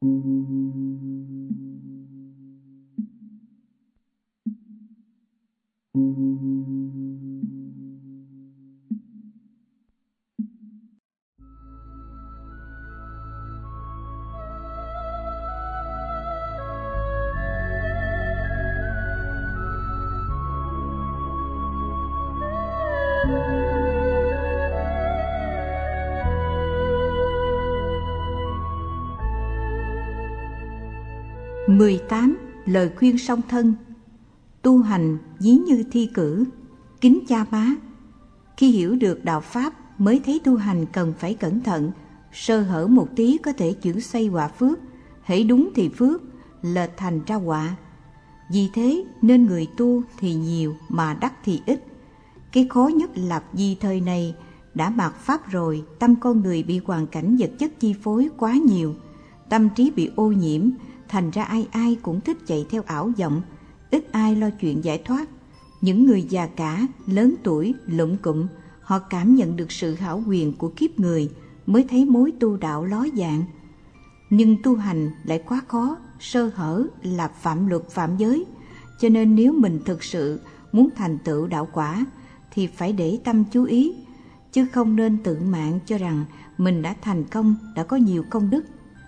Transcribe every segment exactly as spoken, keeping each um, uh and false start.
mười tám. Lời khuyên song thân. Tu hành ví như thi cử. Kính cha má, khi hiểu được đạo Pháp mới thấy tu hành cần phải cẩn thận. Sơ hở một tí có thể chuyển xoay quả phước. Hễ đúng thì phước, lệch thành ra họa. Vì thế nên người tu thì nhiều mà đắc thì ít. Cái khó nhất là vì thời này đã mạt Pháp rồi, tâm con người bị hoàn cảnh vật chất chi phối quá nhiều. Tâm trí bị ô nhiễm, thành ra ai ai cũng thích chạy theo ảo vọng, ít ai lo chuyện giải thoát. Những người già cả, lớn tuổi, lụm cụm, họ cảm nhận được sự hão quyền của kiếp người, mới thấy mối tu đạo ló dạng. Nhưng tu hành lại quá khó, sơ hở là phạm luật phạm giới. Cho nên nếu mình thực sự muốn thành tựu đạo quả, thì phải để tâm chú ý, chứ không nên tự mạn cho rằng mình đã thành công, đã có nhiều công đức.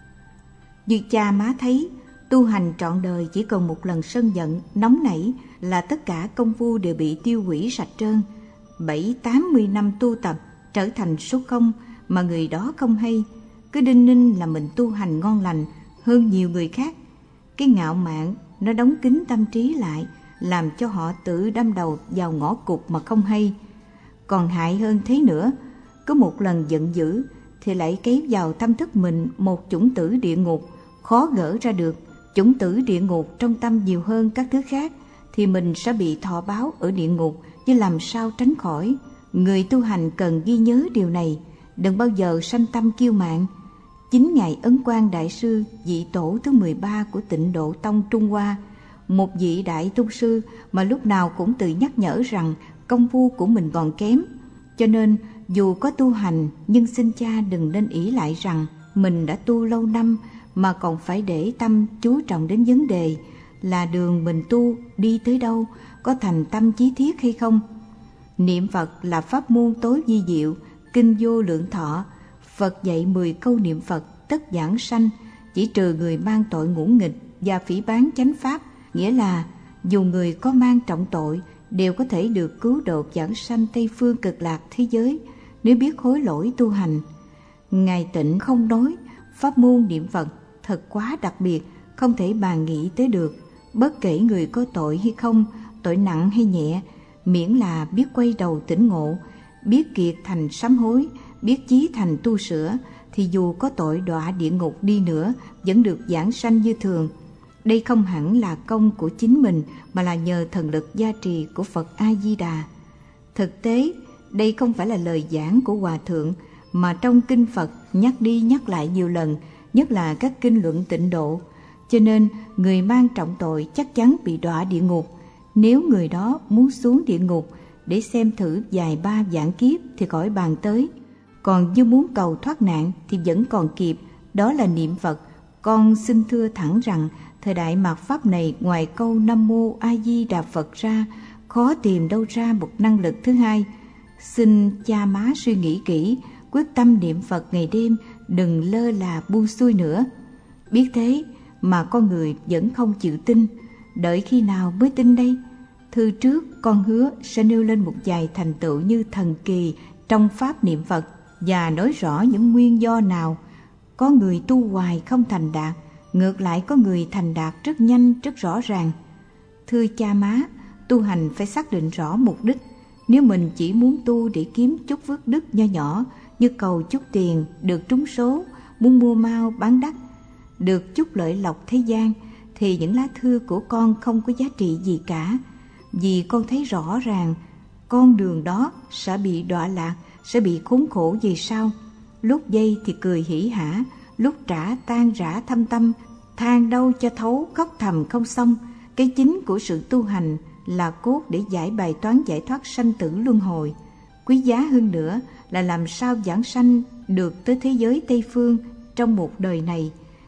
Như cha má thấy, tu hành trọn đời chỉ cần một lần sân giận, nóng nảy là tất cả công phu đều bị tiêu hủy sạch trơn. Bảy, tám mươi năm tu tập trở thành số không mà người đó không hay. Cứ đinh ninh là mình tu hành ngon lành hơn nhiều người khác. Cái ngạo mạn nó đóng kín tâm trí lại, làm cho họ tự đâm đầu vào ngõ cụt mà không hay. Còn hại hơn thế nữa, có một lần giận dữ thì lại cấy vào tâm thức mình một chủng tử địa ngục khó gỡ ra được. Chủng tử địa ngục trong tâm nhiều hơn các thứ khác thì mình sẽ bị thọ báo ở địa ngục, chứ làm sao tránh khỏi. Người tu hành cần ghi nhớ điều này, đừng bao giờ sanh tâm kiêu mạn. Chính Ngài Ấn Quang Đại Sư, vị tổ thứ mười ba của Tịnh Độ Tông Trung Hoa, một vị đại tu sư mà lúc nào cũng tự nhắc nhở rằng công phu của mình còn kém. Cho nên dù có tu hành, nhưng xin cha đừng nên ỷ lại rằng mình đã tu lâu năm, mà còn phải để tâm chú trọng đến vấn đề là đường mình tu đi tới đâu, có thành tâm chí thiết hay không. Niệm Phật là pháp môn tối vi diệu, kinh vô lượng thọ. Phật dạy mười câu niệm Phật tất giảng sanh, chỉ trừ người mang tội ngũ nghịch và phỉ báng chánh pháp, nghĩa là dù người có mang trọng tội đều có thể được cứu độ giảng sanh Tây phương cực lạc thế giới nếu biết hối lỗi tu hành. Ngài Tịnh không nói pháp môn niệm Phật thật quá đặc biệt, không thể bàn nghĩ tới được. Bất kể người có tội hay không, tội nặng hay nhẹ, miễn là biết quay đầu tỉnh ngộ, biết kiệt thành sám hối, biết chí thành tu sửa, thì dù có tội đọa địa ngục đi nữa vẫn được giảng sanh như thường. Đây không hẳn là công của chính mình, mà là nhờ thần lực gia trì của Phật A Di Đà. Thực tế, đây không phải là lời giảng của Hòa Thượng, mà trong kinh Phật nhắc đi nhắc lại nhiều lần, nhất là các kinh luận tịnh độ. Cho nên người mang trọng tội chắc chắn bị đọa địa ngục. Nếu người đó muốn xuống địa ngục để xem thử vài ba vạn kiếp thì khỏi bàn tới. Còn như muốn cầu thoát nạn thì vẫn còn kịp, đó là niệm Phật. Con xin thưa thẳng rằng thời đại mạt Pháp này, ngoài câu Nam Mô A Di Đà Phật ra, khó tìm đâu ra một năng lực thứ hai. Xin cha má suy nghĩ kỹ, quyết tâm niệm Phật ngày đêm, đừng lơ là buông xuôi nữa. Biết thế mà con người vẫn không chịu tin, đợi khi nào mới tin đây? Thư trước con hứa sẽ nêu lên một vài thành tựu như thần kỳ trong pháp niệm Phật và nói rõ những nguyên do nào có người tu hoài không thành đạt, ngược lại có người thành đạt rất nhanh, rất rõ ràng. Thưa cha má, tu hành phải xác định rõ mục đích. Nếu mình chỉ muốn tu để kiếm chút phước đức nho nhỏ, như cầu chút tiền, được trúng số, muốn mua mau bán đắt, được chút lợi lộc thế gian, thì những lá thư của con không có giá trị gì cả. Vì con thấy rõ ràng con đường đó sẽ bị đọa lạc, sẽ bị khốn khổ về sau. Lúc dây thì cười hỉ hả, lúc trả tan rã thâm tâm, than đâu cho thấu, khóc thầm không xong. Cái chính của sự tu hành là cốt để giải bài toán giải thoát sanh tử luân hồi. Quý giá hơn nữa là làm sao giảng sanh được tới thế giới Tây Phương trong một đời này.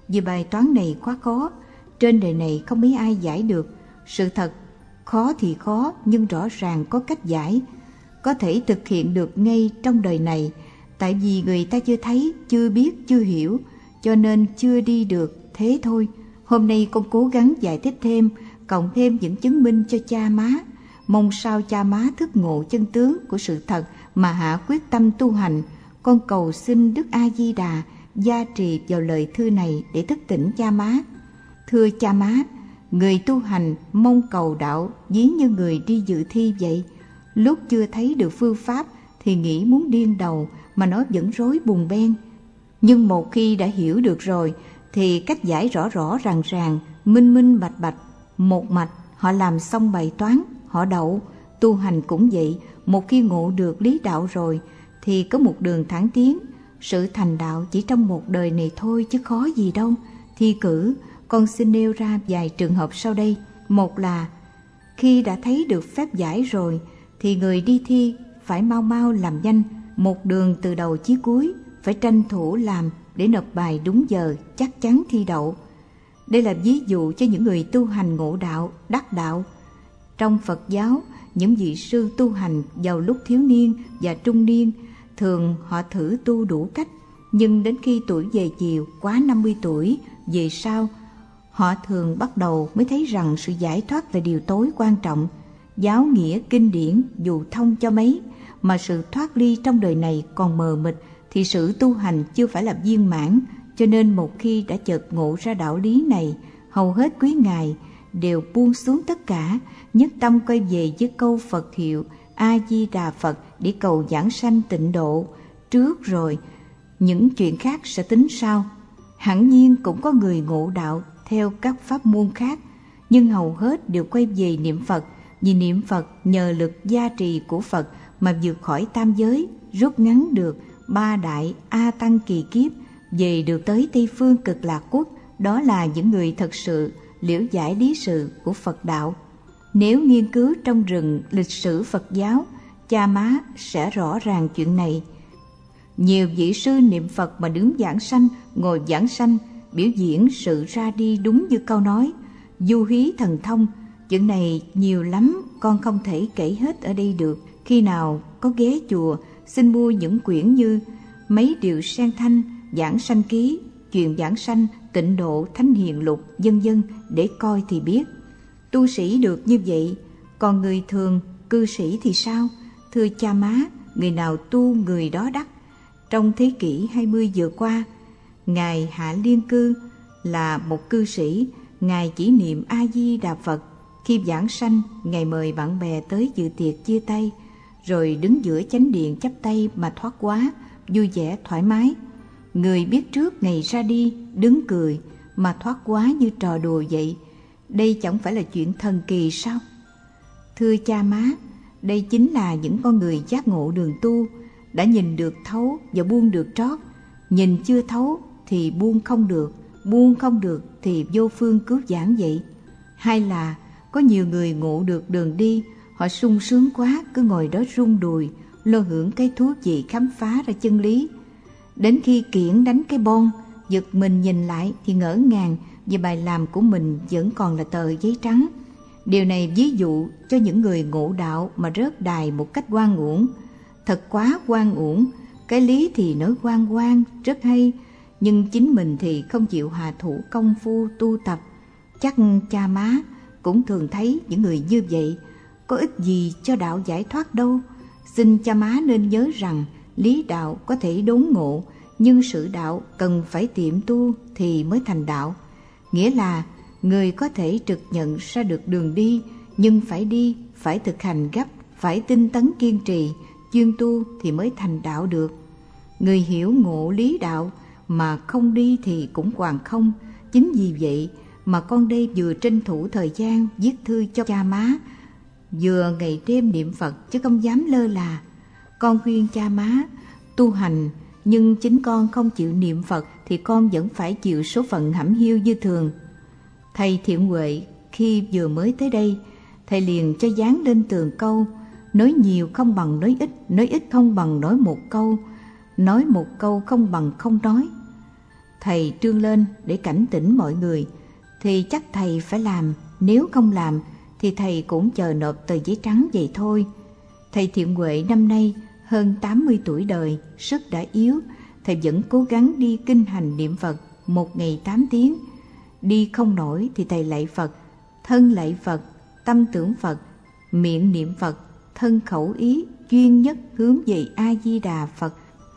vì bài toán này quá khó, trên đời này không mấy ai giải được. Sự thật, khó thì khó, nhưng rõ ràng có cách giải, có thể thực hiện được ngay trong đời này. Tại vì người ta chưa thấy, chưa biết, chưa hiểu, cho nên chưa đi được, thế thôi. Hôm nay con cố gắng giải thích thêm, cộng thêm những chứng minh cho cha má, mong sao cha má thức ngộ chân tướng của sự thật mà hạ quyết tâm tu hành. Con cầu xin Đức A Di Đà gia trì vào lời thư này để thức tỉnh cha má. Thưa cha má, người tu hành mong cầu đạo ví như người đi dự thi vậy. Lúc chưa thấy được phương pháp thì nghĩ muốn điên đầu, mà nó vẫn rối bùng beng. Nhưng một khi đã hiểu được rồi thì cách giải rõ rõ ràng ràng, minh minh bạch bạch, một mạch. Họ làm xong bài toán, họ đậu. Tu hành cũng vậy, một khi ngộ được lý đạo rồi thì có một đường thẳng tiến. Sự thành đạo chỉ trong một đời này thôi chứ khó gì đâu. Thi cử, con xin nêu ra vài trường hợp sau đây. Một là khi đã thấy được phép giải rồi thì người đi thi phải mau mau làm nhanh, một đường từ đầu chí cuối, phải tranh thủ làm để nộp bài đúng giờ, chắc chắn thi đậu. Đây là ví dụ cho những người tu hành ngộ đạo, đắc đạo. Trong Phật giáo, những vị sư tu hành vào lúc thiếu niên và trung niên, thường họ thử tu đủ cách, nhưng đến khi tuổi về chiều quá năm mươi tuổi về sau, họ thường bắt đầu mới thấy rằng sự giải thoát là điều tối quan trọng. Giáo nghĩa kinh điển dù thông cho mấy, mà sự thoát ly trong đời này còn mờ mịt, thì sự tu hành chưa phải là viên mãn. Cho nên một khi đã chợt ngộ ra đạo lý này, hầu hết quý ngài đều buông xuống tất cả, nhất tâm quay về với câu Phật hiệu A Di Đà Phật để cầu giảng sanh tịnh độ trước, rồi những chuyện khác sẽ tính sau. Hẳn nhiên cũng có người ngộ đạo theo các pháp môn khác, nhưng hầu hết đều quay về niệm Phật, vì niệm Phật nhờ lực gia trì của Phật mà vượt khỏi tam giới, rút ngắn được ba đại A Tăng kỳ kiếp, về được tới Tây Phương Cực Lạc Quốc. Đó là những người thật sự liễu giải lý sự của Phật đạo. Nếu nghiên cứu trong rừng lịch sử Phật giáo, cha má sẽ rõ ràng chuyện này. Nhiều vị sư niệm Phật mà đứng giảng sanh, ngồi giảng sanh, biểu diễn sự ra đi đúng như câu nói du hí thần thông. Chuyện này nhiều lắm, con không thể kể hết ở đây được. Khi nào có ghé chùa, xin mua những quyển như Mấy Điều Sen Thanh, Giảng Sanh Ký, Chuyện Giảng Sanh, Tịnh Độ, Thánh Hiền Lục, vân vân để coi thì biết. Tu sĩ được như vậy, còn người thường, cư sĩ thì sao? Thưa cha má, người nào tu người đó đắc. Trong thế kỷ hai mươi vừa qua, Ngài Hạ Liên Cư là một cư sĩ. Ngài chỉ niệm A Di Đà Phật. Khi giảng sanh, Ngài mời bạn bè tới dự tiệc chia tay, rồi đứng giữa chánh điện chắp tay mà thoát quá, vui vẻ thoải mái. Người biết trước ngày ra đi đứng cười mà thoát quá như trò đùa vậy. Đây chẳng phải là chuyện thần kỳ sao? Thưa cha má, đây chính là những con người giác ngộ đường tu, đã nhìn được thấu và buông được trót. Nhìn chưa thấu thì buông không được, buông không được thì vô phương cứu giảng vậy. Hay là có nhiều người ngộ được đường đi, họ sung sướng quá, cứ ngồi đó rung đùi, lo hưởng cái thú vị khám phá ra chân lý. Đến khi kiển đánh cái bon, giật mình nhìn lại thì ngỡ ngàng vì bài làm của mình vẫn còn là tờ giấy trắng. Điều này ví dụ cho những người ngộ đạo mà rớt đài một cách oan uổng. Thật quá oan uổng. Cái lý thì nói oan oan rất hay, nhưng chính mình thì không chịu hạ thủ công phu tu tập. Chắc cha má cũng thường thấy những người như vậy, có ích gì cho đạo giải thoát đâu. Xin cha má nên nhớ rằng lý đạo có thể đốn ngộ, nhưng sự đạo cần phải tiệm tu thì mới thành đạo. Nghĩa là người có thể trực nhận ra được đường đi, nhưng phải đi, phải thực hành gấp, phải tinh tấn kiên trì, chuyên tu thì mới thành đạo được. Người hiểu ngộ lý đạo mà không đi thì cũng hoàn không. Chính vì vậy mà con đây vừa tranh thủ thời gian viết thư cho cha má, vừa ngày đêm niệm Phật chứ không dám lơ là. Con khuyên cha má tu hành, nhưng chính con không chịu niệm Phật thì con vẫn phải chịu số phận hẩm hiu như thường. Thầy Thiện Huệ khi vừa mới tới đây, thầy liền cho dán lên tường câu: nói nhiều không bằng nói ít, nói ít không bằng nói một câu, nói một câu không bằng không nói. Thầy trương lên để cảnh tỉnh mọi người thì chắc thầy phải làm, nếu không làm thì thầy cũng chờ nộp tờ giấy trắng vậy thôi. Thầy Thiện Huệ năm nay hơn tám mươi tuổi đời, sức đã yếu, thầy vẫn cố gắng đi kinh hành niệm Phật một ngày tám tiếng. Đi không nổi thì thầy lạy Phật, thân lạy Phật, tâm tưởng Phật, miệng niệm Phật, thân khẩu ý chuyên nhất hướng về A Di Đà Phật.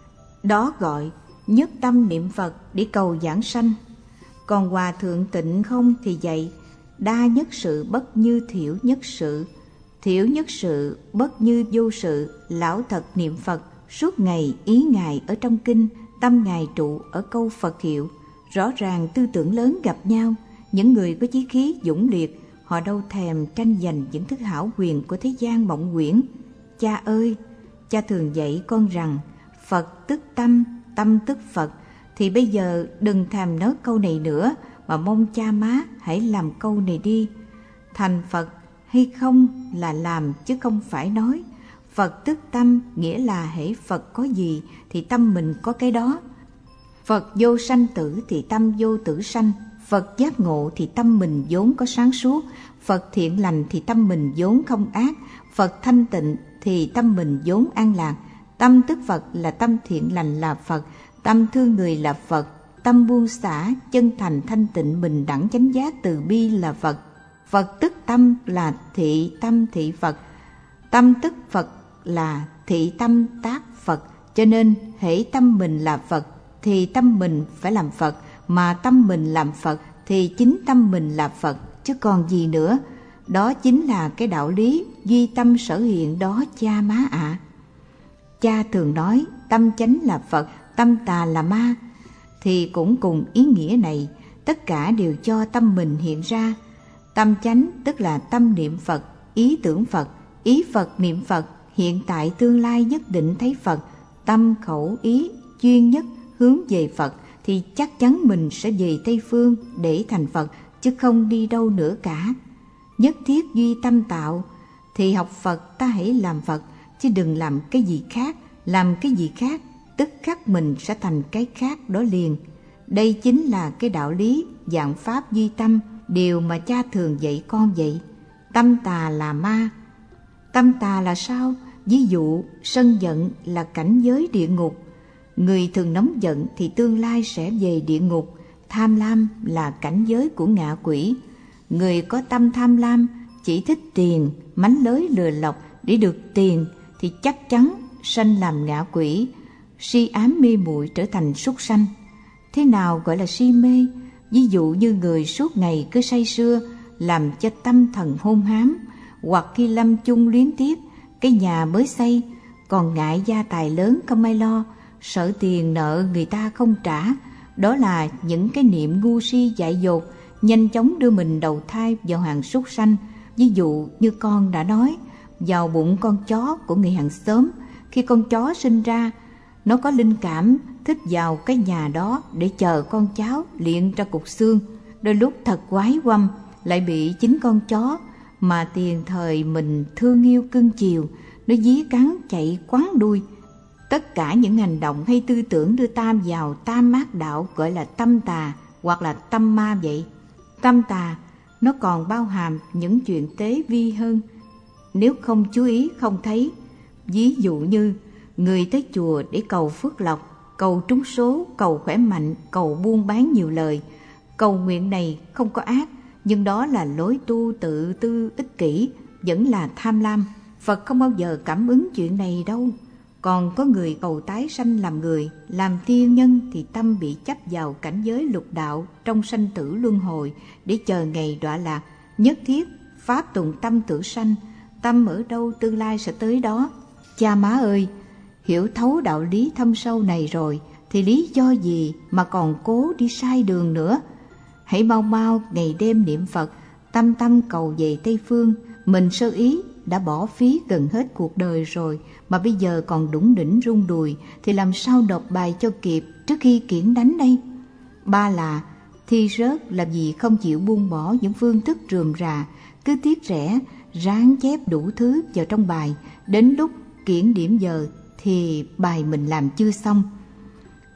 Đó gọi nhất tâm niệm Phật để cầu giảng sanh. Còn Hòa Thượng Tịnh Không thì dạy đa nhất sự bất như thiểu nhất sự, thiểu nhất sự bất như vô sự. Lão thật niệm Phật, suốt ngày ý Ngài ở trong kinh, tâm Ngài trụ ở câu Phật hiệu. Rõ ràng tư tưởng lớn gặp nhau, những người có chí khí dũng liệt, họ đâu thèm tranh giành những thứ hảo quyền của thế gian mộng quyển. Cha ơi, cha thường dạy con rằng Phật tức tâm, tâm tức Phật, thì bây giờ đừng thèm nói câu này nữa, mà mong cha má hãy làm câu này đi. Thành Phật hay không là làm chứ không phải nói. Phật tức tâm nghĩa là hễ Phật có gì thì tâm mình có cái đó. Phật vô sanh tử thì tâm vô tử sanh. Phật giác ngộ thì tâm mình vốn có sáng suốt. Phật thiện lành thì tâm mình vốn không ác. Phật thanh tịnh thì tâm mình vốn an lạc. Tâm tức Phật là tâm thiện lành là Phật, tâm thương người là Phật, tâm buông xả chân thành thanh tịnh bình đẳng chánh giác từ bi là Phật. Phật tức tâm là thị tâm thị Phật, tâm tức Phật là thị tâm tác Phật. Cho nên hễ tâm mình là Phật thì tâm mình phải làm Phật, mà tâm mình làm Phật thì chính tâm mình là Phật, chứ còn gì nữa. Đó chính là cái đạo lý duy tâm sở hiện đó cha má ạ. À. Cha thường nói tâm chánh là Phật, tâm tà là ma, thì cũng cùng ý nghĩa này, tất cả đều cho tâm mình hiện ra. Tâm chánh tức là tâm niệm Phật, ý tưởng Phật, ý Phật niệm Phật, hiện tại tương lai nhất định thấy Phật. Tâm khẩu ý chuyên nhất hướng về Phật thì chắc chắn mình sẽ về Tây Phương để thành Phật, chứ không đi đâu nữa cả. Nhất thiết duy tâm tạo, thì học Phật ta hãy làm Phật, chứ đừng làm cái gì khác. Làm cái gì khác tức khắc mình sẽ thành cái khác đó liền. Đây chính là cái đạo lý dạng pháp duy tâm, điều mà cha thường dạy con vậy. Tâm tà là ma. Tâm tà là sao? Ví dụ sân giận là cảnh giới địa ngục. Người thường nóng giận thì tương lai sẽ về địa ngục. Tham lam là cảnh giới của ngạ quỷ. Người có tâm tham lam chỉ thích tiền, mánh lới lừa lọc để được tiền thì chắc chắn sanh làm ngạ quỷ. Si ám mê muội trở thành súc sanh. Thế nào gọi là si mê? Ví dụ như người suốt ngày cứ say sưa, làm cho tâm thần hôn hám, hoặc khi lâm chung luyến tiếc cái nhà mới xây, còn ngại gia tài lớn không ai lo, sợ tiền nợ người ta không trả. Đó là những cái niệm ngu si dại dột, nhanh chóng đưa mình đầu thai vào hàng súc sanh. Ví dụ như con đã nói, vào bụng con chó của người hàng xóm, khi con chó sinh ra, nó có linh cảm thích vào cái nhà đó để chờ con cháu luyện ra cục xương. Đôi lúc thật quái quăm, lại bị chính con chó mà tiền thời mình thương yêu cưng chiều, nó dí cắn chạy quắn đuôi. Tất cả những hành động hay tư tưởng đưa ta vào tam ác đạo gọi là tâm tà hoặc là tâm ma vậy. Tâm tà nó còn bao hàm những chuyện tế vi hơn, nếu không chú ý không thấy. Ví dụ như người tới chùa để cầu phước lộc, cầu trúng số, cầu khỏe mạnh, cầu buôn bán nhiều lời. Cầu nguyện này không có ác, nhưng đó là lối tu tự tư ích kỷ, vẫn là tham lam. Phật không bao giờ cảm ứng chuyện này đâu. Còn có người cầu tái sanh làm người, làm tiên nhân thì tâm bị chấp vào cảnh giới lục đạo trong sanh tử luân hồi để chờ ngày đọa lạc. Nhất thiết pháp tùng tâm tử sanh, tâm ở đâu tương lai sẽ tới đó. Cha má ơi, hiểu thấu đạo lý thâm sâu này rồi thì lý do gì mà còn cố đi sai đường nữa. Hãy mau mau ngày đêm niệm Phật, tâm tâm cầu về Tây Phương. Mình sơ ý đã bỏ phí gần hết cuộc đời rồi, mà bây giờ còn đủng đỉnh rung đùi thì làm sao nộp bài cho kịp trước khi kiển đánh đây. Ba là thi rớt là vì không chịu buông bỏ những phương thức rườm rà, cứ tiếc rẻ ráng chép đủ thứ vào trong bài, đến lúc kiển điểm giờ thì bài mình làm chưa xong.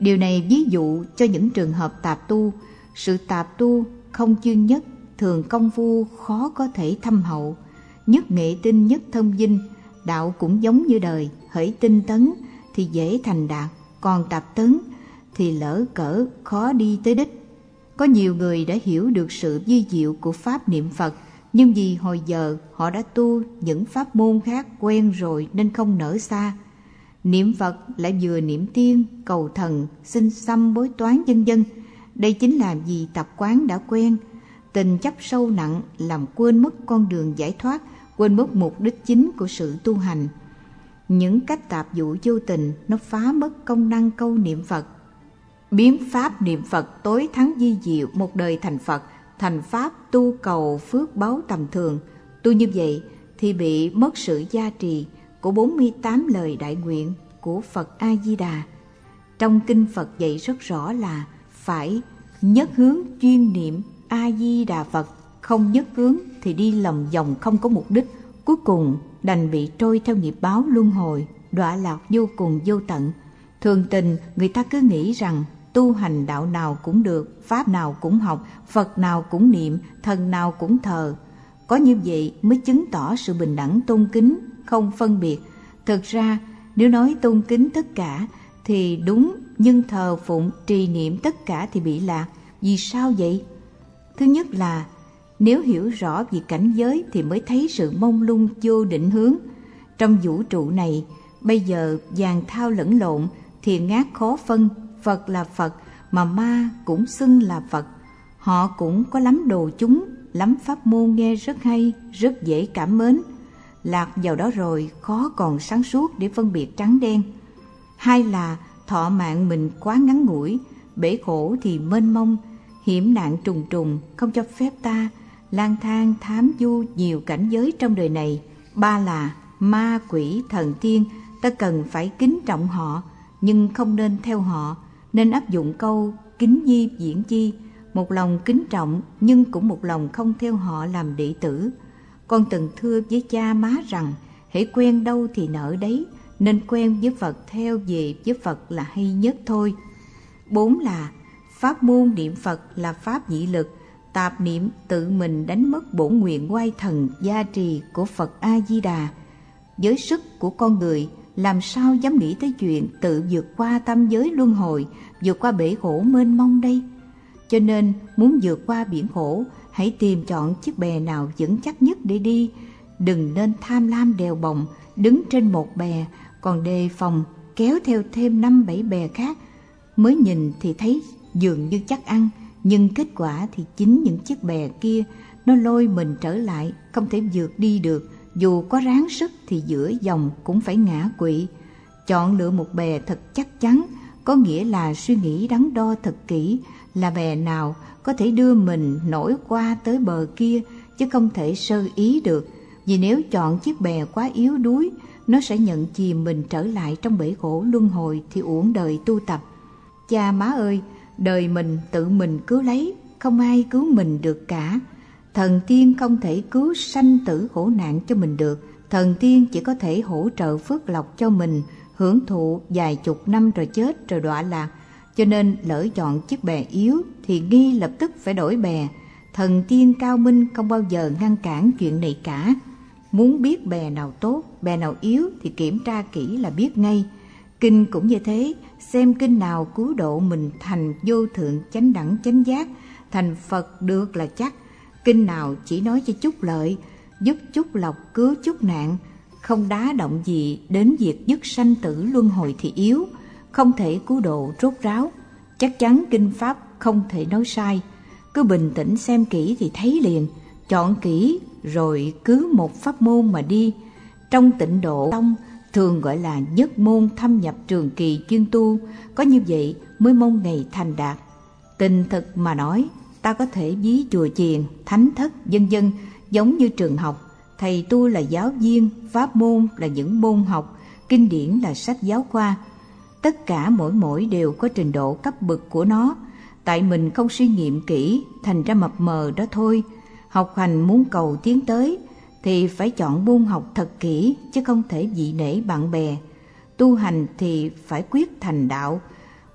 Điều này ví dụ cho những trường hợp tạp tu. Sự tạp tu không chuyên nhất, thường công phu khó có thể thâm hậu. Nhất nghệ tinh, nhất thông dinh. Đạo cũng giống như đời, hễ tinh tấn thì dễ thành đạt, còn tạp tấn thì lỡ cỡ khó đi tới đích. Có nhiều người đã hiểu được sự vi diệu của pháp niệm Phật, nhưng vì hồi giờ họ đã tu những pháp môn khác quen rồi nên không nở xa. Niệm Phật lại vừa niệm tiên, cầu thần, xin xăm bói toán vân vân. Đây chính là vì tập quán đã quen. Tình chấp sâu nặng làm quên mất con đường giải thoát, quên mất mục đích chính của sự tu hành. Những cách tạp dụ vô tình nó phá mất công năng câu niệm Phật, biến pháp niệm Phật tối thắng vi diệu một đời thành Phật, thành pháp tu cầu phước báu tầm thường. Tu như vậy thì bị mất sự gia trì của bốn mươi tám lời đại nguyện của Phật A-di-đà. Trong kinh Phật dạy rất rõ là phải nhất hướng chuyên niệm A-di-đà Phật, không nhất hướng thì đi lòng vòng không có mục đích, cuối cùng đành bị trôi theo nghiệp báo luân hồi, đọa lạc vô cùng vô tận. Thường tình người ta cứ nghĩ rằng tu hành đạo nào cũng được, pháp nào cũng học, Phật nào cũng niệm, thần nào cũng thờ. Có như vậy mới chứng tỏ sự bình đẳng tôn kính, không phân biệt. Thực ra nếu nói tôn kính tất cả thì đúng, nhưng thờ phụng trì niệm tất cả thì bị lạc. Vì sao vậy? Thứ nhất là nếu hiểu rõ về cảnh giới thì mới thấy sự mông lung vô định hướng. Trong vũ trụ này bây giờ vàng thao lẫn lộn, thiện ác khó phân. Phật là Phật mà ma cũng xưng là Phật. Họ cũng có lắm đồ chúng, lắm pháp môn nghe rất hay, rất dễ cảm mến. Lạc vào đó rồi khó còn sáng suốt để phân biệt trắng đen. Hai là thọ mạng mình quá ngắn ngủi, bể khổ thì mênh mông, hiểm nạn trùng trùng không cho phép ta lang thang thám du nhiều cảnh giới trong đời này. Ba là ma quỷ thần tiên, ta cần phải kính trọng họ nhưng không nên theo họ, nên áp dụng câu kính nhi diễn chi, một lòng kính trọng nhưng cũng một lòng không theo họ làm đệ tử. Con từng thưa với cha má rằng hễ quen đâu thì nợ đấy, nên quen với Phật theo về với Phật là hay nhất thôi. Bốn là pháp môn niệm Phật là pháp nhị lực, tạp niệm tự mình đánh mất bổn nguyện oai thần gia trì của Phật A-di-đà. Với sức của con người làm sao dám nghĩ tới chuyện tự vượt qua tam giới luân hồi, vượt qua bể khổ mênh mông đây. Cho nên muốn vượt qua biển khổ, hãy tìm chọn chiếc bè nào vững chắc nhất để đi. Đừng nên tham lam đèo bồng, đứng trên một bè còn đề phòng kéo theo thêm năm bảy bè khác. Mới nhìn thì thấy dường như chắc ăn, nhưng kết quả thì chính những chiếc bè kia nó lôi mình trở lại, không thể vượt đi được. Dù có ráng sức thì giữa dòng cũng phải ngã quỵ. Chọn lựa một bè thật chắc chắn, có nghĩa là suy nghĩ đắn đo thật kỹ là bè nào có thể đưa mình nổi qua tới bờ kia, chứ không thể sơ ý được. Vì nếu chọn chiếc bè quá yếu đuối, nó sẽ nhận chìm mình trở lại trong bể khổ luân hồi thì uổng đời tu tập. Cha má ơi, đời mình tự mình cứu lấy, không ai cứu mình được cả. Thần tiên không thể cứu sanh tử khổ nạn cho mình được. Thần tiên chỉ có thể hỗ trợ phước lộc cho mình, hưởng thụ vài chục năm rồi chết rồi đọa lạc. Cho nên lỡ chọn chiếc bè yếu thì nghi lập tức phải đổi bè. Thần tiên cao minh không bao giờ ngăn cản chuyện này cả. Muốn biết bè nào tốt, bè nào yếu thì kiểm tra kỹ là biết ngay. Kinh cũng như thế, xem kinh nào cứu độ mình thành vô thượng chánh đẳng chánh giác, thành Phật được là chắc. Kinh nào chỉ nói cho chút lợi, giúp chút lộc cứu chút nạn, không đá động gì đến việc dứt sanh tử luân hồi thì yếu, không thể cứu độ rốt ráo. Chắc chắn kinh pháp không thể nói sai. Cứ bình tĩnh xem kỹ thì thấy liền. Chọn kỹ rồi cứ một pháp môn mà đi. Trong Tịnh Độ Tông thường gọi là nhất môn thâm nhập trường kỳ chuyên tu, có như vậy mới mong ngày thành đạt. Tình thực mà nói, ta có thể ví chùa chiền, thánh thất, vân vân giống như trường học. Thầy tu là giáo viên, pháp môn là những môn học, kinh điển là sách giáo khoa. Tất cả mỗi mỗi đều có trình độ cấp bậc của nó. Tại mình không suy nghiệm kỹ, thành ra mập mờ đó thôi. Học hành muốn cầu tiến tới thì phải chọn môn học thật kỹ, chứ không thể dị nể bạn bè. Tu hành thì phải quyết thành đạo,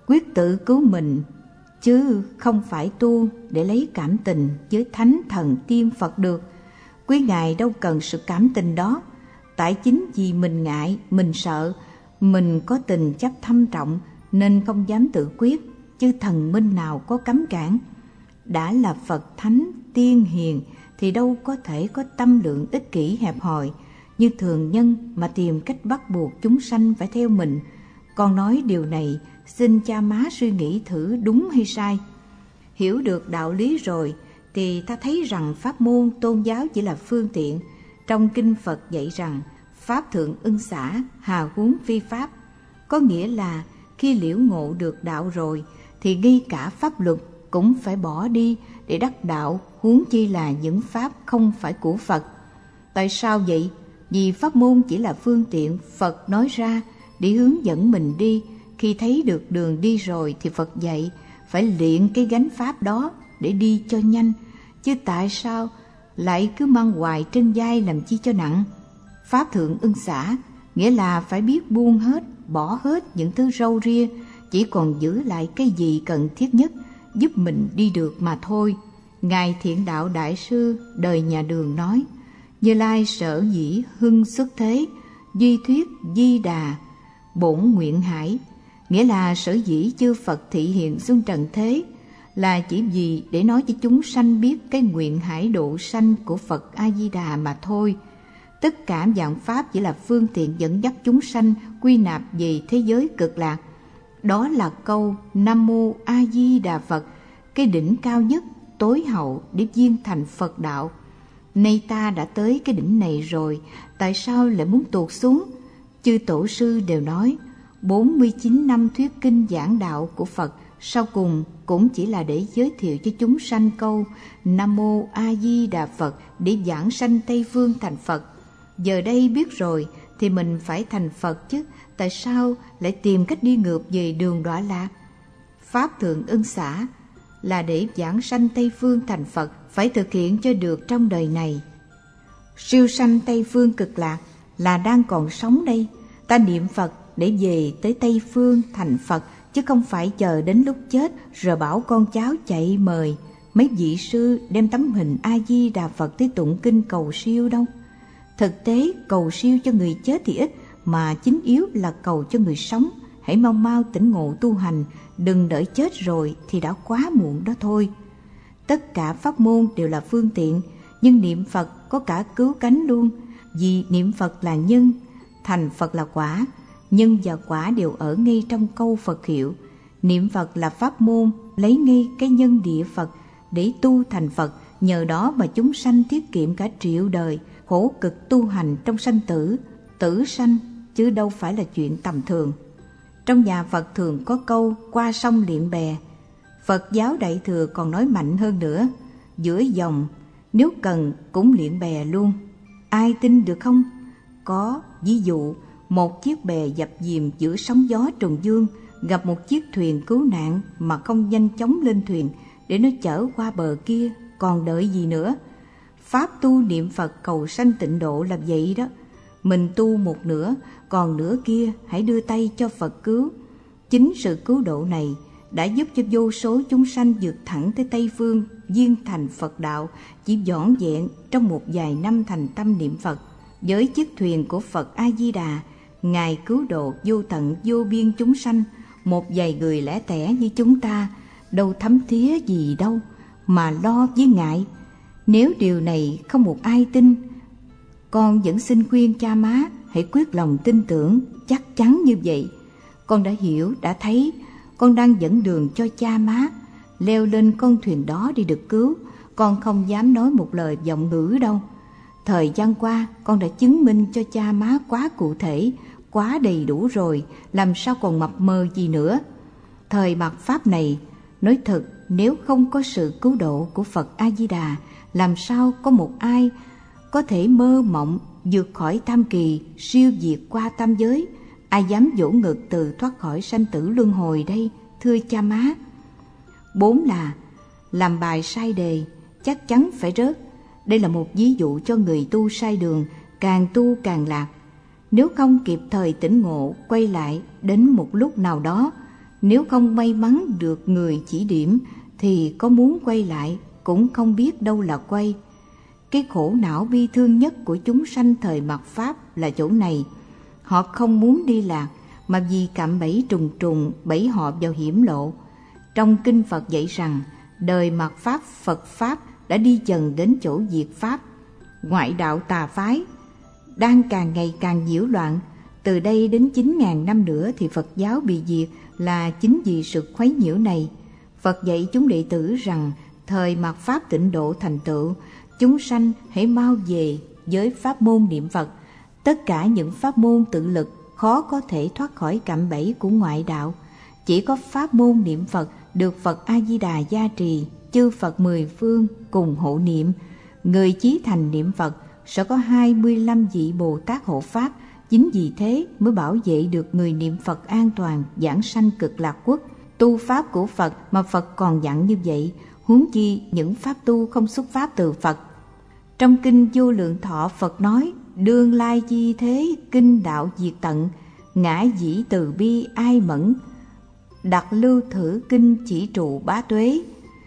quyết tự cứu mình, chứ không phải tu để lấy cảm tình với thánh thần tiên Phật được. Quý ngài đâu cần sự cảm tình đó, tại chính vì mình ngại, mình sợ, mình có tình chấp thâm trọng nên không dám tự quyết, chứ thần minh nào có cấm cản. Đã là Phật thánh tiên hiền thì đâu có thể có tâm lượng ích kỷ hẹp hòi như thường nhân mà tìm cách bắt buộc chúng sanh phải theo mình. Con nói điều này xin cha má suy nghĩ thử đúng hay sai. Hiểu được đạo lý rồi thì ta thấy rằng pháp môn tôn giáo chỉ là phương tiện. Trong kinh Phật dạy rằng pháp thượng ưng xả, hà huống phi pháp, có nghĩa là khi liễu ngộ được đạo rồi thì ngay cả pháp luật cũng phải bỏ đi để đắc đạo, huống chi là những pháp không phải của Phật. Tại sao vậy? Vì pháp môn chỉ là phương tiện Phật nói ra để hướng dẫn mình đi. Khi thấy được đường đi rồi thì Phật dạy phải luyện cái gánh pháp đó để đi cho nhanh, chứ tại sao lại cứ mang hoài trên vai làm chi cho nặng. Pháp thượng ưng xả nghĩa là phải biết buông hết, bỏ hết những thứ râu ria, chỉ còn giữ lại cái gì cần thiết nhất giúp mình đi được mà thôi. Ngài Thiện Đạo Đại Sư đời nhà Đường nói: Như Lai sở dĩ hưng xuất thế, duy thuyết di đà bổn nguyện hải, nghĩa là sở dĩ chư Phật thị hiện xuống trần thế là chỉ vì để nói cho chúng sanh biết cái nguyện hải độ sanh của Phật A Di Đà mà thôi. Tất cả dạng pháp chỉ là phương tiện dẫn dắt chúng sanh quy nạp về thế giới cực lạc. Đó là câu Nam Mô A Di Đà Phật, cái đỉnh cao nhất, tối hậu để viên thành Phật đạo. Nay ta đã tới cái đỉnh này rồi, tại sao lại muốn tuột xuống? Chư tổ sư đều nói bốn mươi chín năm thuyết kinh giảng đạo của Phật sau cùng cũng chỉ là để giới thiệu cho chúng sanh câu Nam Mô A Di Đà Phật để giảng sanh Tây Phương thành Phật. Giờ đây biết rồi thì mình phải thành Phật chứ, tại sao lại tìm cách đi ngược về đường đọa lạc? Pháp thượng ưng xả là để giảng sanh Tây Phương thành Phật, phải thực hiện cho được trong đời này. Siêu sanh Tây Phương cực lạc là đang còn sống đây. Ta niệm Phật để về tới Tây Phương thành Phật, chứ không phải chờ đến lúc chết rồi bảo con cháu chạy mời mấy vị sư đem tấm hình A Di Đà Phật tới tụng kinh cầu siêu đâu. Thực tế cầu siêu cho người chết thì ít, mà chính yếu là cầu cho người sống. Hãy mau mau tỉnh ngộ tu hành, đừng đợi chết rồi thì đã quá muộn đó thôi. Tất cả pháp môn đều là phương tiện, nhưng niệm Phật có cả cứu cánh luôn. Vì niệm Phật là nhân, thành Phật là quả. Nhân và quả đều ở ngay trong câu Phật hiệu. Niệm Phật là pháp môn, lấy ngay cái nhân địa Phật để tu thành Phật. Nhờ đó mà chúng sanh tiết kiệm cả triệu đời khổ cực tu hành trong sanh tử, tử sanh, chứ đâu phải là chuyện tầm thường. Trong nhà Phật thường có câu qua sông liệm bè. Phật giáo Đại Thừa còn nói mạnh hơn nữa: giữa dòng nếu cần cũng liệm bè luôn. Ai tin được không? Có ví dụ một chiếc bè dập dìm giữa sóng gió trùng dương, gặp một chiếc thuyền cứu nạn mà không nhanh chóng lên thuyền để nó chở qua bờ kia, còn đợi gì nữa? Pháp tu niệm Phật cầu sanh tịnh độ là vậy đó. Mình tu một nửa, còn nửa kia hãy đưa tay cho Phật cứu. Chính sự cứu độ này đã giúp cho vô số chúng sanh vượt thẳng tới Tây Phương, viên thành Phật đạo, chỉ vỏn vẹn trong một vài năm thành tâm niệm Phật. Với chiếc thuyền của Phật A Di Đà, Ngài cứu độ vô tận vô biên chúng sanh. Một vài người lẻ tẻ như chúng ta đâu thấm thía gì đâu mà lo với ngại. Nếu điều này không một ai tin, con vẫn xin khuyên cha má hãy quyết lòng tin tưởng chắc chắn như vậy. Con đã hiểu, đã thấy, con đang dẫn đường cho cha má leo lên con thuyền đó đi được cứu. Con không dám nói một lời vọng ngữ đâu. Thời gian qua con đã chứng minh cho cha má quá cụ thể, quá đầy đủ rồi, làm sao còn mập mờ gì nữa. Thời mạt Pháp này, nói thật, nếu không có sự cứu độ của Phật A Di Đà, làm sao có một ai có thể mơ mộng vượt khỏi tam kỳ, siêu diệt qua tam giới? Ai dám vỗ ngực từ thoát khỏi sanh tử luân hồi đây, thưa cha má? Bốn là làm bài sai đề, chắc chắn phải rớt. Đây là một ví dụ cho người tu sai đường, càng tu càng lạc. Nếu không kịp thời tỉnh ngộ, quay lại đến một lúc nào đó, Nếu không may mắn được người chỉ điểm thì có muốn quay lại cũng không biết đâu là quay. Cái khổ não bi thương nhất của chúng sanh thời mạt Pháp là chỗ này. Họ không muốn đi lạc, mà vì cạm bẫy trùng trùng bẫy họ vào hiểm lộ. Trong kinh Phật dạy rằng, đời mạt Pháp Phật Pháp đã đi dần đến chỗ diệt Pháp. Ngoại đạo tà phái đang càng ngày càng nhiễu loạn. Từ đây đến chín ngàn năm nữa thì Phật giáo bị diệt là chính vì sự khuấy nhiễu này. Phật dạy chúng đệ tử rằng, thời mạt Pháp tịnh độ thành tựu, chúng sanh hãy mau về với pháp môn niệm Phật. Tất cả những pháp môn tự lực khó có thể thoát khỏi cạm bẫy của ngoại đạo. Chỉ có pháp môn niệm Phật được Phật A-di-đà gia trì, chư Phật mười phương cùng hộ niệm. Người chí thành niệm Phật sẽ có hai mươi lăm vị Bồ Tát hộ pháp. Chính vì thế mới bảo vệ được người niệm Phật an toàn, giảng sanh cực lạc quốc. Tu pháp của Phật mà Phật còn dặn như vậy, huống chi những pháp tu không xuất pháp từ Phật. Trong kinh Vô Lượng Thọ, Phật nói, đương lai chi thế kinh đạo diệt tận, ngã dĩ từ bi ai mẫn, đặt lưu thử kinh chỉ trụ bá tuế,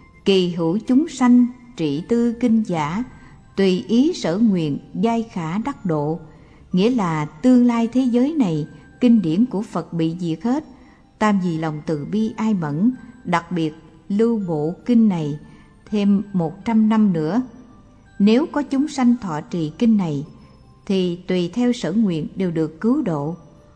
kỳ hữu chúng sanh trị tư kinh giả, tùy ý sở nguyện giai khả đắc độ. Nghĩa là tương lai thế giới này, kinh điển của Phật bị diệt hết, tam vì lòng từ bi ai mẫn, đặc biệt lưu bộ kinh này thêm một trăm năm nữa. Nếu có chúng sanh thọ trì kinh này thì tùy theo sở nguyện đều được cứu độ.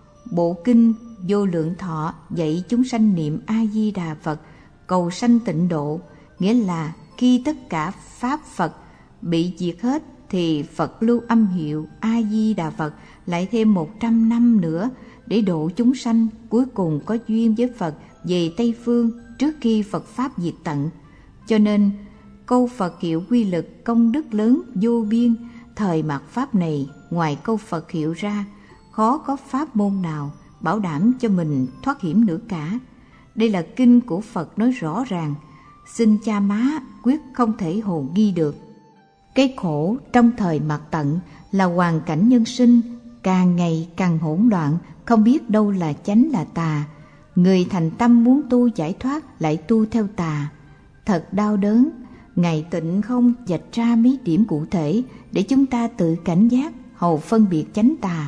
Bộ kinh Vô Lượng Thọ dạy chúng sanh niệm A-di-đà Phật cầu sanh tịnh độ, nghĩa là khi tất cả pháp Phật bị diệt hết thì Phật lưu âm hiệu A-di-đà Phật lại thêm một trăm năm nữa để độ chúng sanh cuối cùng có duyên với Phật về Tây Phương trước khi Phật Pháp diệt tận. Cho nên câu Phật hiệu quy lực công đức lớn vô biên, thời mạt Pháp này ngoài câu Phật hiệu ra, khó có pháp môn nào bảo đảm cho mình thoát hiểm nữa cả. Đây là kinh của Phật nói rõ ràng, xin cha má quyết không thể hồ nghi được. Cái khổ trong thời mạt tận là hoàn cảnh nhân sinh càng ngày càng hỗn loạn, không biết đâu là chánh là tà. Người thành tâm muốn tu giải thoát lại tu theo tà, thật đau đớn. Ngài Tịnh Không vạch ra mấy điểm cụ thể để chúng ta tự cảnh giác, hầu phân biệt chánh tà.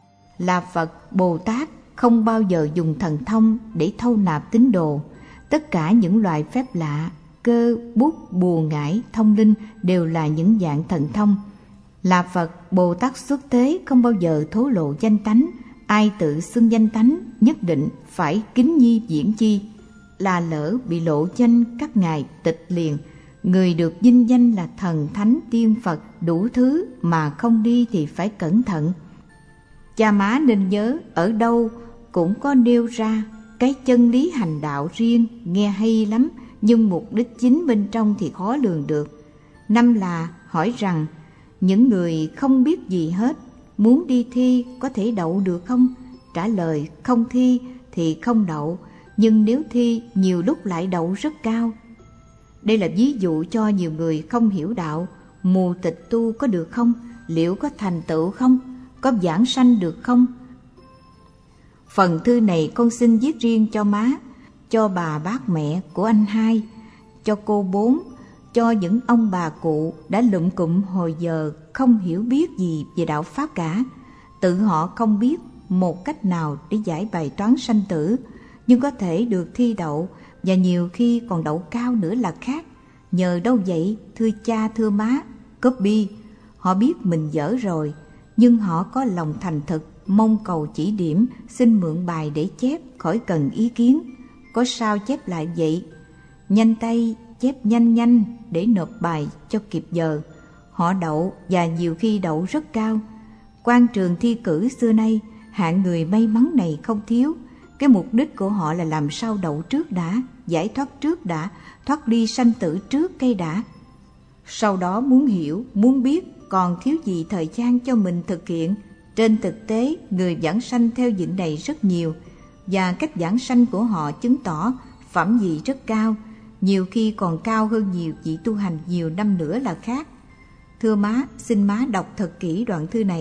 Là Phật Bồ Tát không bao giờ dùng thần thông để thâu nạp tín đồ. Tất cả những loại phép lạ, cơ, bút, bùa ngải, thông linh đều là những dạng thần thông. Là Phật Bồ Tát xuất thế không bao giờ thố lộ danh tánh. Ai tự xưng danh tánh nhất định phải kính nhi diễn chi. Là lỡ bị lộ danh các ngài tịch liền. Người được vinh danh là thần thánh tiên Phật đủ thứ mà không đi thì phải cẩn thận. Cha má nên nhớ, ở đâu cũng có nêu ra cái chân lý hành đạo riêng, nghe hay lắm, nhưng mục đích chính bên trong thì khó lường được. Năm là hỏi rằng, những người không biết gì hết, muốn đi thi có thể đậu được không? Trả lời không thi thì không đậu, nhưng nếu thi nhiều lúc lại đậu rất cao. Đây là ví dụ cho nhiều người không hiểu đạo, mù tịch tu có được không? Liệu có thành tựu không? Có giảng sanh được không? Phần thư này con xin viết riêng cho má, cho bà bác mẹ của anh hai, cho cô bốn, cho những ông bà cụ đã lụm cụm hồi giờ không hiểu biết gì về đạo Pháp cả. Tự họ không biết một cách nào để giải bài toán sanh tử, nhưng có thể được thi đậu và nhiều khi còn đậu cao nữa là khác. Nhờ đâu vậy, thưa cha thưa má? Copy. Họ biết mình dở rồi, nhưng họ có lòng thành thực, mong cầu chỉ điểm, xin mượn bài để chép, khỏi cần ý kiến. Có sao chép lại vậy? Nhanh tay, chép nhanh nhanh để nộp bài cho kịp giờ. Họ đậu và nhiều khi đậu rất cao. Quan trường thi cử xưa nay, hạng người may mắn này không thiếu. Cái mục đích của họ là làm sao đậu trước đã, giải thoát trước đã, thoát ly sanh tử trước cây đã. Sau đó muốn hiểu, muốn biết còn thiếu gì thời gian cho mình thực hiện. Trên thực tế, người giảng sanh theo diện này rất nhiều, và cách giảng sanh của họ chứng tỏ phẩm vị rất cao, nhiều khi còn cao hơn nhiều vị tu hành nhiều năm nữa là khác. Thưa má, xin má đọc thật kỹ đoạn thư này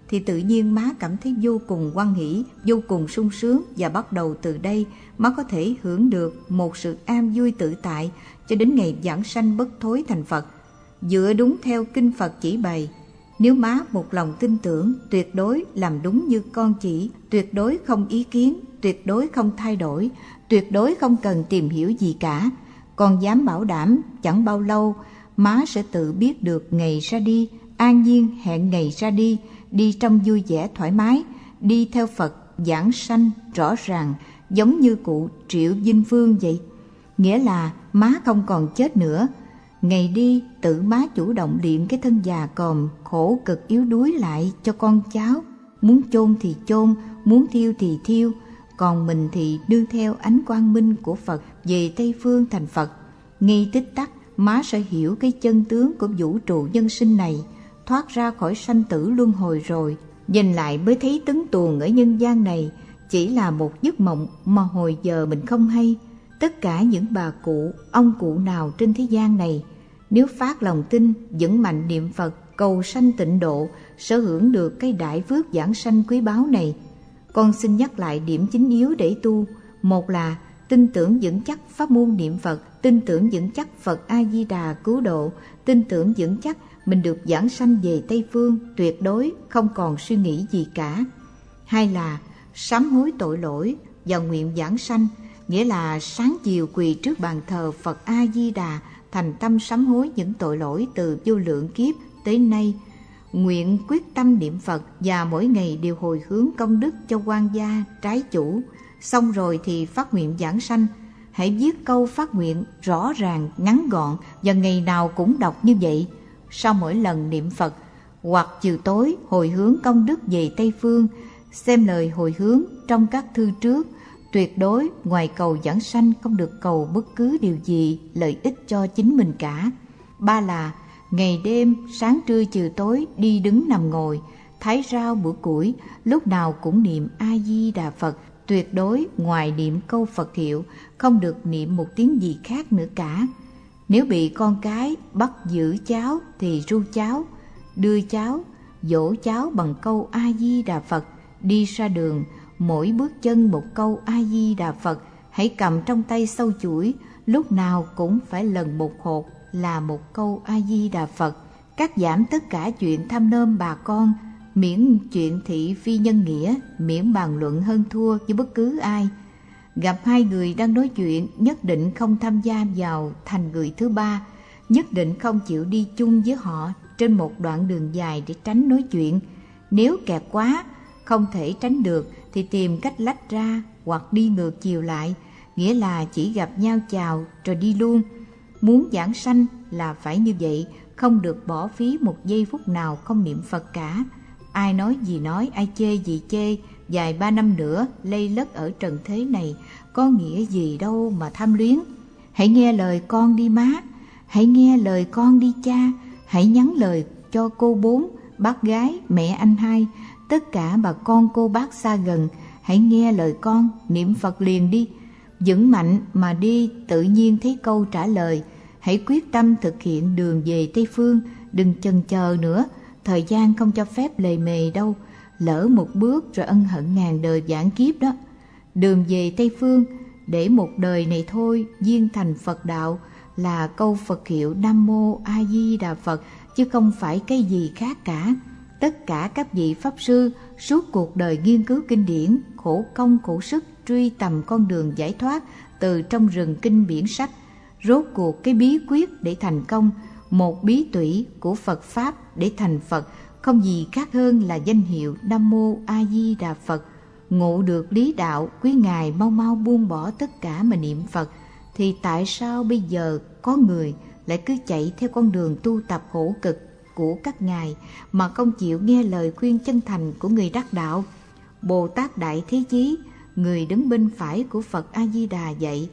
thì tự nhiên má cảm thấy vô cùng hoan hỷ, vô cùng sung sướng, và bắt đầu từ đây má có thể hưởng được một sự an vui tự tại cho đến ngày vãng sanh bất thối thành Phật. Dựa đúng theo kinh Phật chỉ bày, nếu má một lòng tin tưởng, tuyệt đối làm đúng như con chỉ, tuyệt đối không ý kiến, tuyệt đối không thay đổi, tuyệt đối không cần tìm hiểu gì cả, con dám bảo đảm chẳng bao lâu má sẽ tự biết được ngày ra đi, an nhiên hẹn ngày ra đi, đi trong vui vẻ thoải mái, đi theo Phật giảng sanh rõ ràng, giống như cụ Triệu Vinh Phương vậy. Nghĩa là má không còn chết nữa. Ngày đi tự má chủ động luyện cái thân già còm khổ cực yếu đuối lại cho con cháu, muốn chôn thì chôn, muốn thiêu thì thiêu, còn mình thì nương theo ánh quang minh của Phật về Tây Phương thành Phật. Ngay tích tắc má sẽ hiểu cái chân tướng của vũ trụ nhân sinh này, thoát ra khỏi sanh tử luân hồi rồi, nhìn lại mới thấy tấn tuồng ở nhân gian này chỉ là một giấc mộng mà hồi giờ mình không hay. Tất cả những bà cụ, ông cụ nào trên thế gian này, nếu phát lòng tin, vững mạnh niệm Phật, cầu sanh tịnh độ, sẽ hưởng được cái đại phước giảng sanh quý báu này. Con xin nhắc lại điểm chính yếu để tu. Một là tin tưởng vững chắc pháp môn niệm Phật, tin tưởng vững chắc Phật A-di-đà cứu độ, tin tưởng vững chắc mình được giảng sanh về Tây Phương, tuyệt đối không còn suy nghĩ gì cả. Hai là sám hối tội lỗi và nguyện giảng sanh, nghĩa là sáng chiều quỳ trước bàn thờ Phật A-di-đà, thành tâm sám hối những tội lỗi từ vô lượng kiếp tới nay, nguyện quyết tâm niệm Phật và mỗi ngày đều hồi hướng công đức cho quan gia, trái chủ. Xong rồi thì phát nguyện giảng sanh. Hãy viết câu phát nguyện rõ ràng, ngắn gọn và ngày nào cũng đọc như vậy. Sau mỗi lần niệm Phật hoặc chiều tối hồi hướng công đức về Tây Phương, xem lời hồi hướng trong các thư trước, tuyệt đối ngoài cầu giảng sanh không được cầu bất cứ điều gì lợi ích cho chính mình cả. Ba là ngày đêm, sáng trưa chiều tối, đi đứng nằm ngồi, thái rau bữa củi, lúc nào cũng niệm A-di-đà Phật, tuyệt đối ngoài niệm câu Phật hiệu không được niệm một tiếng gì khác nữa cả. Nếu bị con cái bắt giữ cháu thì ru cháu, đưa cháu, dỗ cháu bằng câu A-di-đà Phật. Đi ra đường, mỗi bước chân một câu A-di-đà Phật. Hãy cầm trong tay sâu chuỗi, lúc nào cũng phải lần một hột là một câu A-di-đà Phật. Cắt giảm tất cả chuyện tham nôm bà con, miễn chuyện thị phi nhân nghĩa, miễn bàn luận hơn thua với bất cứ ai. Gặp hai người đang nói chuyện, nhất định không tham gia vào thành người thứ ba, nhất định không chịu đi chung với họ trên một đoạn đường dài để tránh nói chuyện. Nếu kẹt quá, không thể tránh được thì tìm cách lách ra hoặc đi ngược chiều lại, nghĩa là chỉ gặp nhau chào rồi đi luôn. Muốn giảng sanh là phải như vậy, không được bỏ phí một giây phút nào không niệm Phật cả. Ai nói gì nói, ai chê gì chê, vài ba năm nữa lây lất ở trần thế này, có nghĩa gì đâu mà tham luyến. Hãy nghe lời con đi má, hãy nghe lời con đi cha, hãy nhắn lời cho cô bốn, bác gái, mẹ anh hai, tất cả bà con cô bác xa gần, hãy nghe lời con, niệm Phật liền đi. Vững mạnh mà đi, tự nhiên thấy câu trả lời. Hãy quyết tâm thực hiện đường về Tây Phương, đừng chần chờ nữa, thời gian không cho phép lề mề đâu, lỡ một bước rồi ân hận ngàn đời vạn kiếp đó. Đường về Tây Phương để một đời này thôi viên thành Phật đạo là câu Phật hiệu Nam Mô A Di Đà Phật, chứ không phải cái gì khác cả. Tất cả các vị Pháp Sư suốt cuộc đời nghiên cứu kinh điển, khổ công khổ sức truy tầm con đường giải thoát từ trong rừng kinh biển sách. Rốt cuộc cái bí quyết để thành công, một bí tủy của Phật Pháp để thành Phật, không gì khác hơn là danh hiệu Nam Mô A Di Đà Phật. Ngộ được lý đạo, quý ngài mau mau buông bỏ tất cả mà niệm Phật. Thì tại sao bây giờ có người lại cứ chạy theo con đường tu tập khổ cực của các ngài mà không chịu nghe lời khuyên chân thành của người đắc đạo? Bồ Tát Đại Thế Chí, người đứng bên phải của Phật A Di Đà dạy: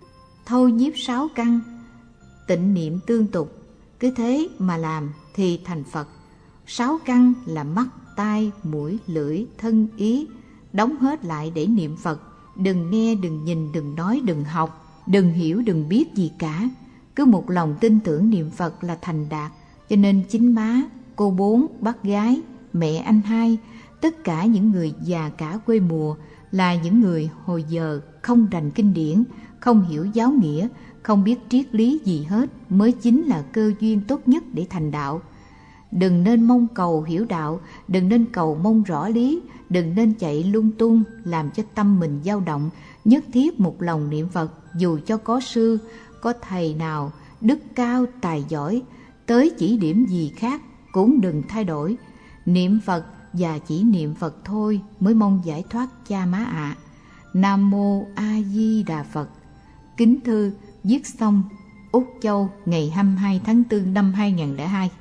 thôi nhiếp sáu căn, tịnh niệm tương tục, cứ thế mà làm thì thành Phật. Sáu căn là mắt, tai, mũi, lưỡi, thân, ý, đóng hết lại để niệm Phật. Đừng nghe, đừng nhìn, đừng nói, đừng học, đừng hiểu, đừng biết gì cả. Cứ một lòng tin tưởng niệm Phật là thành đạt. Cho nên chính má, cô bốn, bác gái, mẹ anh hai, tất cả những người già cả quê mùa là những người hồi giờ không rành kinh điển, không hiểu giáo nghĩa, không biết triết lý gì hết mới chính là cơ duyên tốt nhất để thành đạo. Đừng nên mong cầu hiểu đạo, đừng nên cầu mong rõ lý, đừng nên chạy lung tung làm cho tâm mình dao động. Nhất thiết một lòng niệm Phật, dù cho có sư, có thầy nào đức cao tài giỏi tới chỉ điểm gì khác cũng đừng thay đổi. Niệm Phật và chỉ niệm Phật thôi mới mong giải thoát cha má ạ. À. Nam Mô A Di Đà Phật. Kính thư viết xong Úc Châu ngày hai mươi hai tháng tư năm hai nghìn không trăm lẻ hai.